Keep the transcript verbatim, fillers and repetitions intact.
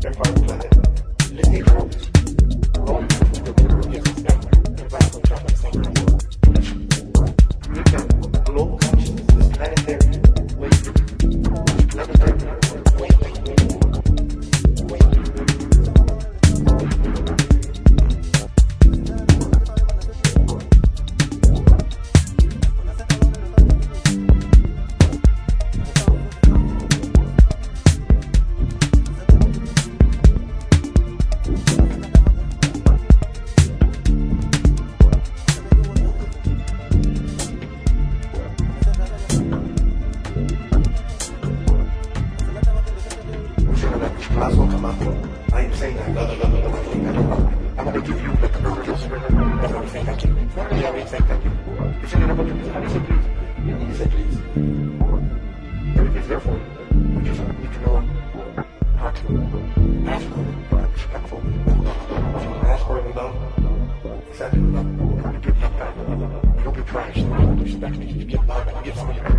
Everybody on the planet, live here. All you have to do is everybody on top of the same level. You can global consciousness, this planetary way, planetary way, I ain't saying that. No, no, no, no, no. I'm gonna give you like a real surrender. That's what I'm saying. Thank you. Not really, I ain't saying thank you. You said you're not gonna do. How do you say please? You need to say please. Everything's there for you. You just need to know how to ask for it. Respectful. If you ask for it in love, accept it in love. Don't be giving up back. Don't be trash. Don't respect me. You give love and you give somebody